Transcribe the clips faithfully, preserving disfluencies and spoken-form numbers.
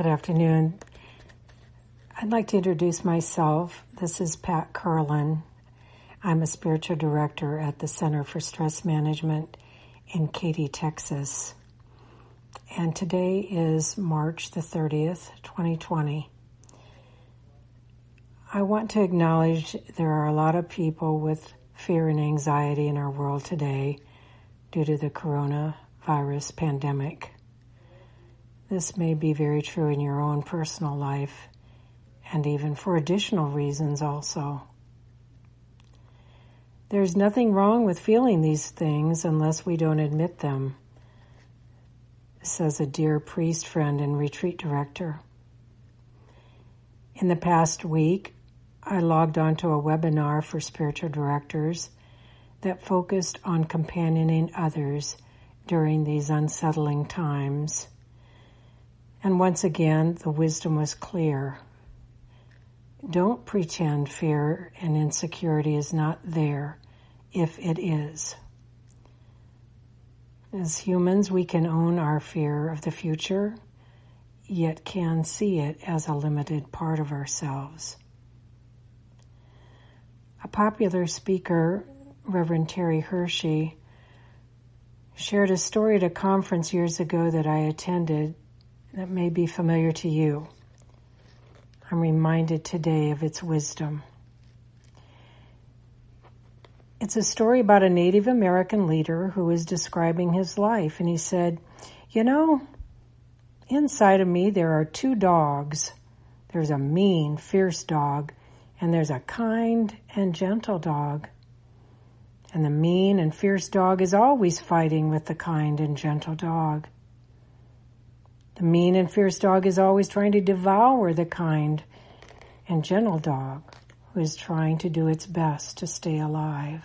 Good afternoon. I'd like to introduce myself. This is Pat Carlin. I'm a spiritual director at the Center for Stress Management in Katy, Texas. And today is March the thirtieth, twenty twenty. I want to acknowledge there are a lot of people with fear and anxiety in our world today due to the coronavirus pandemic. This may be very true in your own personal life and even for additional reasons also. There's nothing wrong with feeling these things unless we don't admit them, says a dear priest friend and retreat director. In the past week, I logged onto a webinar for spiritual directors that focused on companioning others during these unsettling times. And once again, the wisdom was clear. Don't pretend fear and insecurity is not there if it is. As humans, we can own our fear of the future, yet can see it as a limited part of ourselves. A popular speaker, Reverend Terry Hershey, shared a story at a conference years ago that I attended that may be familiar to you. I'm reminded today of its wisdom. It's a story about a Native American leader who was describing his life, and he said, you know, inside of me there are two dogs. There's a mean, fierce dog, and there's a kind and gentle dog. And the mean and fierce dog is always fighting with the kind and gentle dog. The mean and fierce dog is always trying to devour the kind and gentle dog who is trying to do its best to stay alive.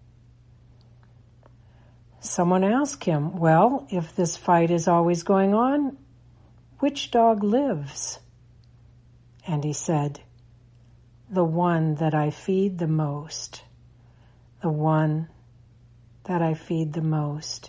Someone asked him, well, if this fight is always going on, which dog lives? And he said, the one that I feed the most. The one that I feed the most.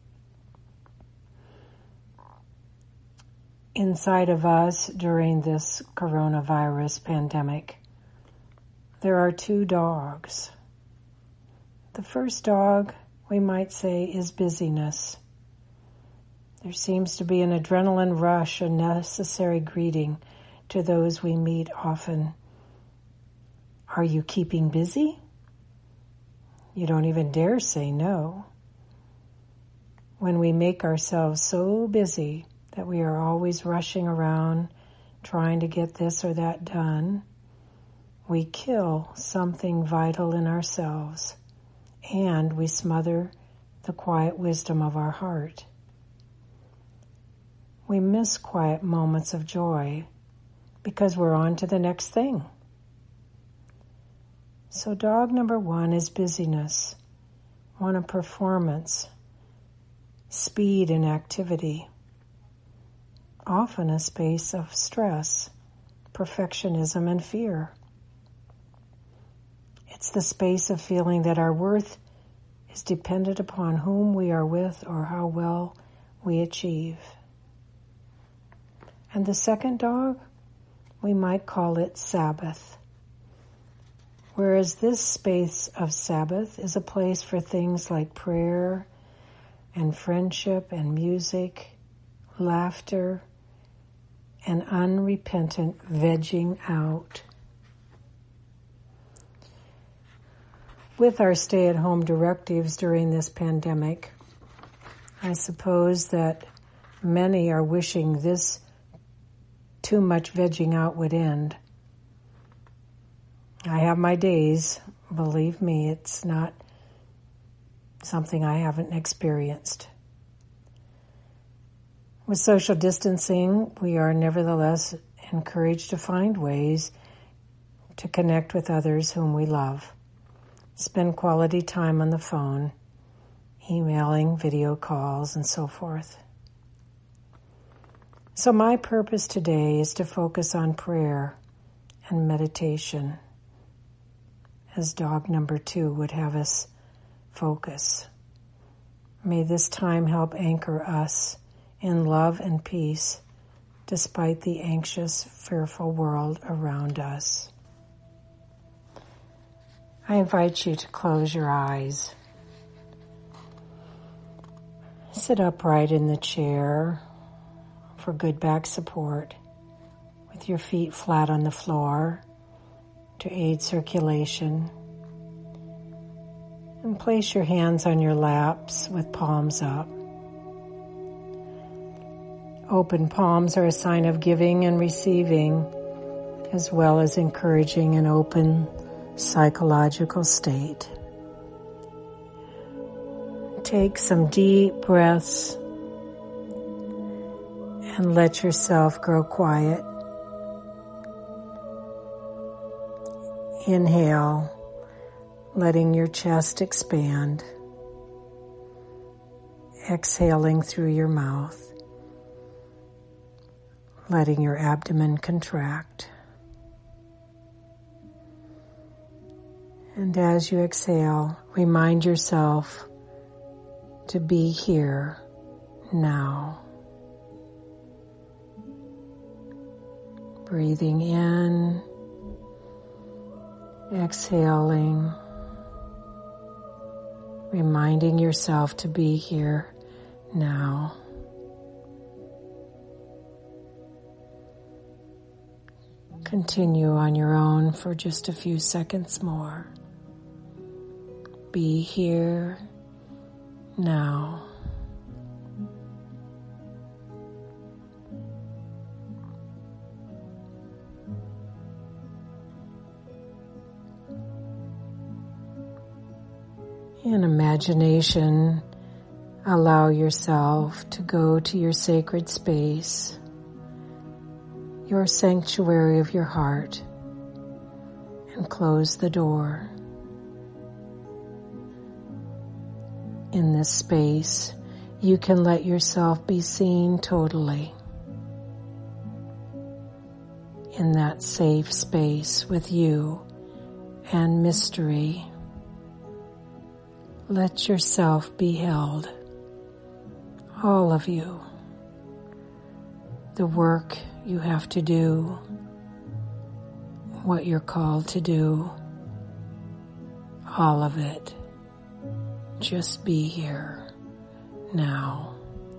Inside of us during this coronavirus pandemic, there are two dogs. The first dog, we might say, is busyness. There seems to be an adrenaline rush, a necessary greeting to those we meet often. Are you keeping busy? You don't even dare say no. When we make ourselves so busy that we are always rushing around trying to get this or that done, we kill something vital in ourselves, and we smother the quiet wisdom of our heart. We miss quiet moments of joy because we're on to the next thing. So dog number one is busyness, one of performance, speed and activity. Often a space of stress, perfectionism, and fear. It's the space of feeling that our worth is dependent upon whom we are with or how well we achieve. And the second dog, we might call it Sabbath. Whereas this space of Sabbath is a place for things like prayer and friendship and music, laughter, and unrepentant vegging out. With our stay-at-home directives during this pandemic, I suppose that many are wishing this too much vegging out would end. I have my days. Believe me, it's not something I haven't experienced. With social distancing, we are nevertheless encouraged to find ways to connect with others whom we love. Spend quality time on the phone, emailing, video calls, and so forth. So my purpose today is to focus on prayer and meditation, as dog number two would have us focus. May this time help anchor us in love and peace despite the anxious, fearful world around us. I invite you to close your eyes. Sit upright in the chair for good back support, with your feet flat on the floor to aid circulation. And place your hands on your laps with palms up. Open palms are a sign of giving and receiving, as well as encouraging an open psychological state. Take some deep breaths and let yourself grow quiet. Inhale, letting your chest expand. Exhaling through your mouth, letting your abdomen contract. And as you exhale, remind yourself to be here now. Breathing in, exhaling, reminding yourself to be here now. Continue on your own for just a few seconds more. Be here now. In imagination, allow yourself to go to your sacred space, your sanctuary of your heart, and close the door. In this space, you can let yourself be seen totally. In that safe space with you and mystery, let yourself be held, all of you. The work you have to do, what you're called to do, all of it. Just be here now.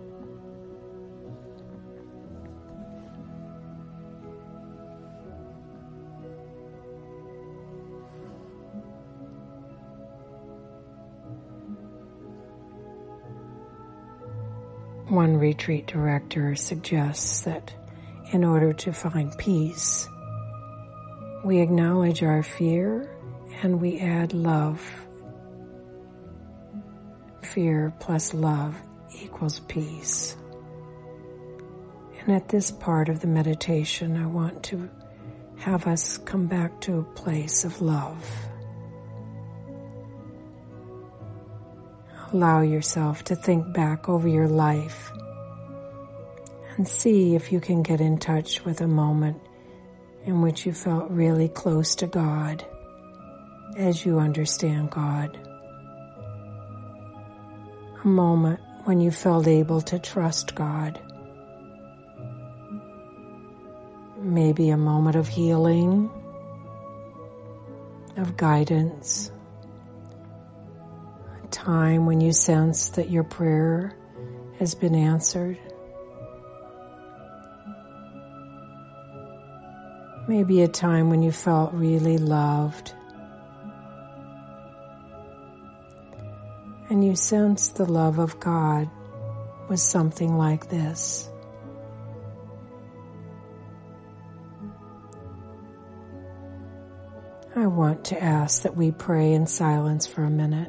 One retreat director suggests that in order to find peace, we acknowledge our fear and we add love. Fear plus love equals peace. And at this part of the meditation, I want to have us come back to a place of love. Allow yourself to think back over your life and see if you can get in touch with a moment in which you felt really close to God as you understand God. A moment when you felt able to trust God. Maybe a moment of healing, of guidance, a time when you sense that your prayer has been answered. Maybe a time when you felt really loved. And you sense the love of God was something like this. I want to ask that we pray in silence for a minute.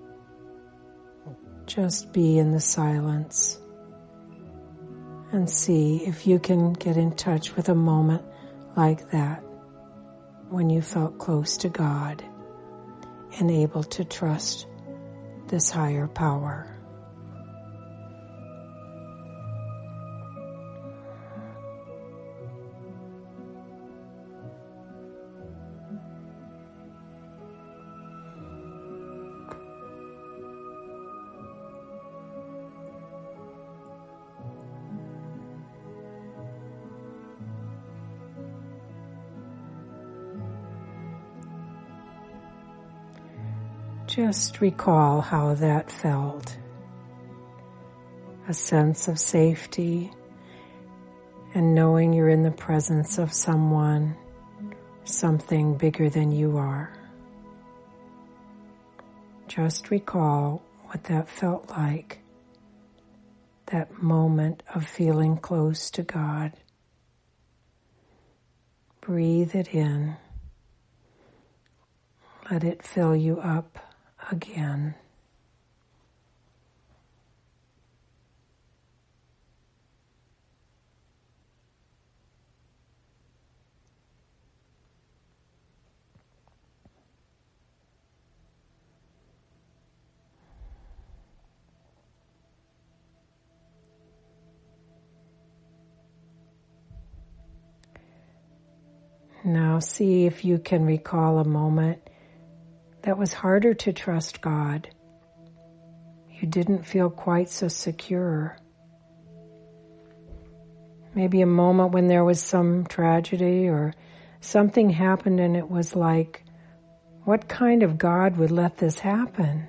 Just be in the silence and see if you can get in touch with a moment like that when you felt close to God and able to trust this higher power. Just recall how that felt. A sense of safety and knowing you're in the presence of someone, something bigger than you are. Just recall what that felt like, that moment of feeling close to God. Breathe it in. Let it fill you up again. Now see if you can recall a moment that was harder to trust God. You didn't feel quite so secure. Maybe a moment when there was some tragedy or something happened and it was like, what kind of God would let this happen?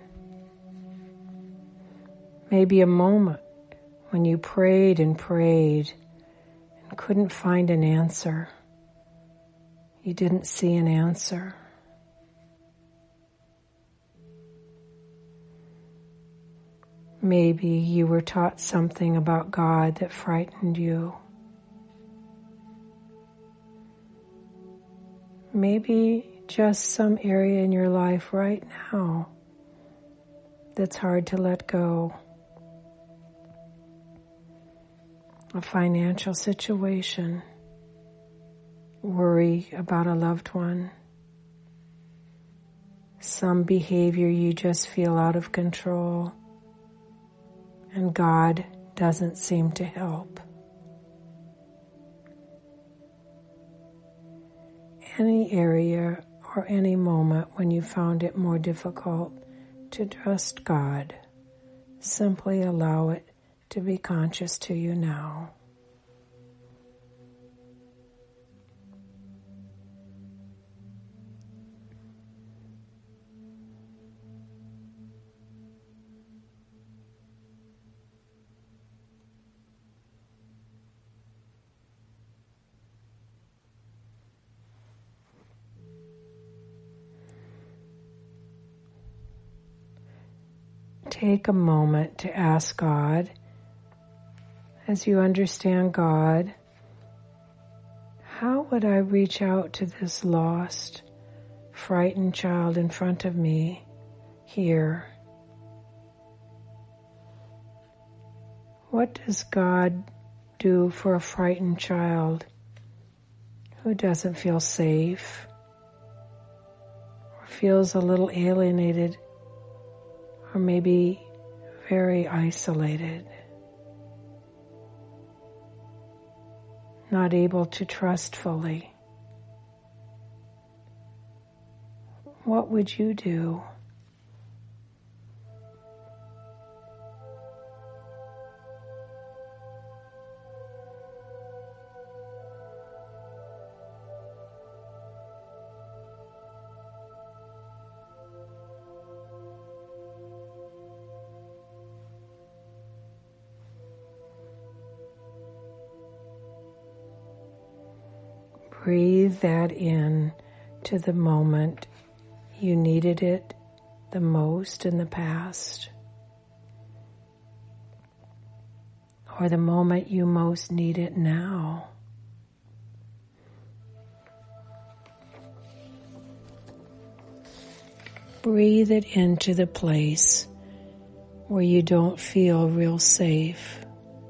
Maybe a moment when you prayed and prayed and couldn't find an answer. You didn't see an answer. Maybe you were taught something about God that frightened you. Maybe just some area in your life right now that's hard to let go. A financial situation. Worry about a loved one, some behavior you just feel out of control, and God doesn't seem to help. Any area or any moment when you found it more difficult to trust God, simply allow it to be conscious to you now. Take a moment to ask God, as you understand God, how would I reach out to this lost, frightened child in front of me here? What does God do for a frightened child who doesn't feel safe or feels a little alienated or maybe very isolated, not able to trust fully? What would you do? Breathe that in to the moment you needed it the most in the past, or the moment you most need it now. Breathe it into the place where you don't feel real safe,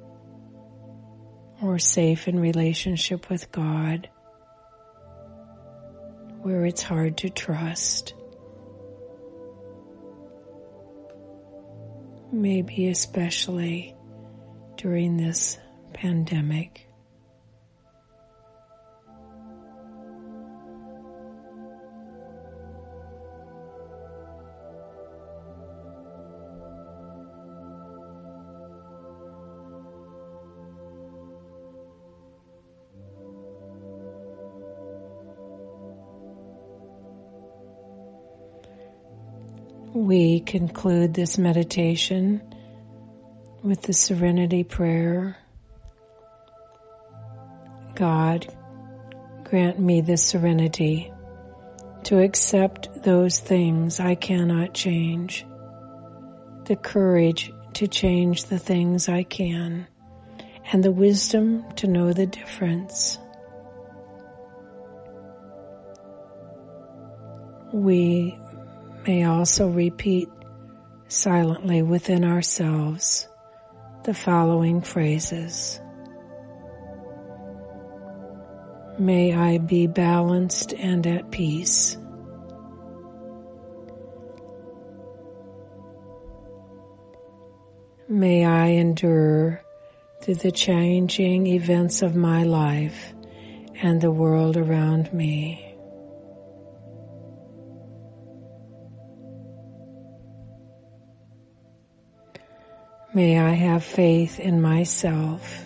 or safe in relationship with God, where it's hard to trust. Maybe especially during this pandemic. We conclude this meditation with the Serenity Prayer. God, grant me the serenity to accept those things I cannot change, the courage to change the things I can, and the wisdom to know the difference. We may also repeat silently within ourselves the following phrases. May I be balanced and at peace. May I endure through the changing events of my life and the world around me. May I have faith in myself.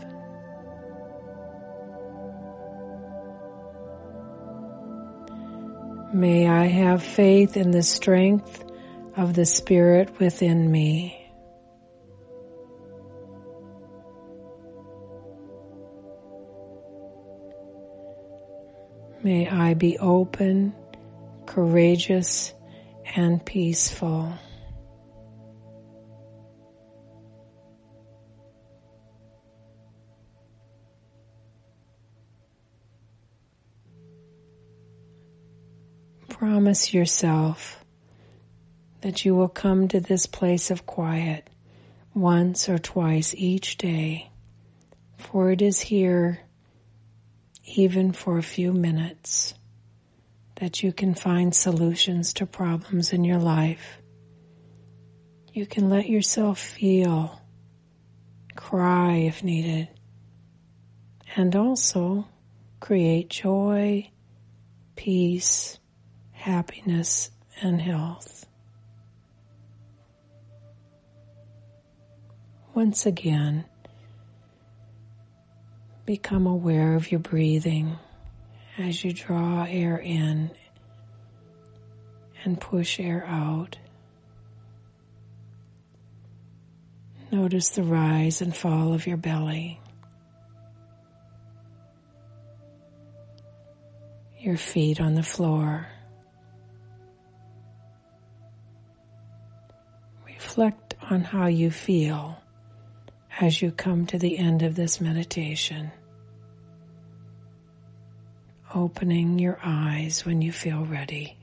May I have faith in the strength of the Spirit within me. May I be open, courageous, and peaceful. Promise yourself that you will come to this place of quiet once or twice each day, for it is here, even for a few minutes, that you can find solutions to problems in your life. You can let yourself feel, cry if needed, and also create joy, peace, happiness, and health. Once again, become aware of your breathing as you draw air in and push air out. Notice the rise and fall of your belly, your feet on the floor. Reflect on how you feel as you come to the end of this meditation, opening your eyes when you feel ready.